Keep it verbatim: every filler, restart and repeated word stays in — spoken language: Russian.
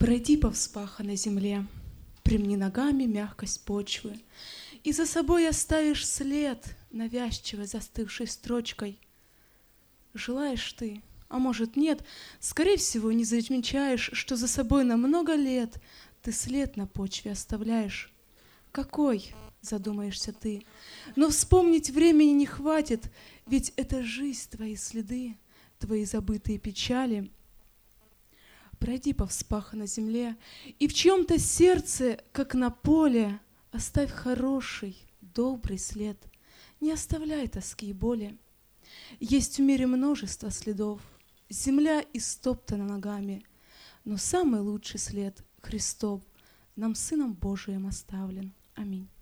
Пройди по вспаханной земле, примни ногами мягкость почвы, и за собой оставишь след, навязчиво застывшей строчкой. Желаешь ты, а может нет, скорее всего не замечаешь, что за собой на много лет ты след на почве оставляешь. Какой, задумаешься ты, но вспомнить времени не хватит, ведь это жизнь, твои следы, твои забытые печали. Пройди по вспаханной земле, и в чьем-то сердце, как на поле, оставь хороший, добрый след. Не оставляй тоски и боли. Есть в мире множество следов, земля истоптана ногами, но самый лучший след Христов нам Сыном Божиим оставлен. Аминь.